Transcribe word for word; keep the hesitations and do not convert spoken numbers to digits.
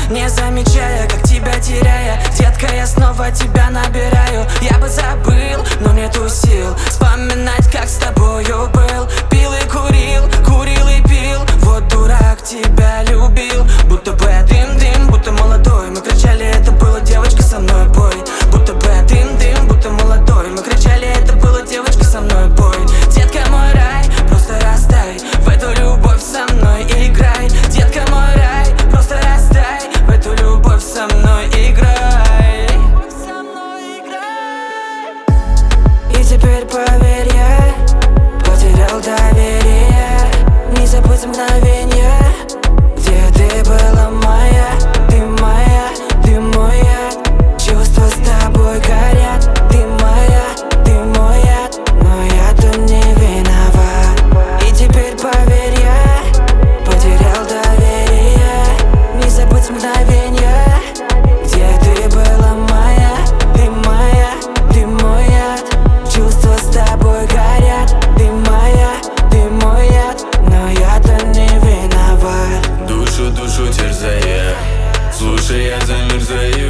не замечая, как тебя теряя. Детка, я снова тебя набираю. Я бы забыл, но нету сил вспоминать, как с тобою был. Пил и курил, курил и пил. Вот дурак, тебя любил. Будто бы дым-дым, будто молодой. Мы кричали, это было девочка со мной бой. Будто бы дым-дым, будто молодой. Мы кричали, это было девочка со мной бой. Детка, мой рай, просто растай. В эту любовь со мной играй. Детка, мой рай, просто растай. В эту любовь со мной играй. И теперь поверь, я потерял доверие. Не забудь мгновенье, где ты была моя. Ты моя, ты моя. Чувства с тобой горят. Ты моя, ты мой яд. Но я-то не виноват. И теперь поверь, я потерял доверие. Не забудь мгновенье, где ты была моя. Ты моя, ты мой яд. Чувства с тобой горят. Ты моя, ты мой яд. Но я-то не виноват. Душу, душу терзая, слушай, я замерзаю.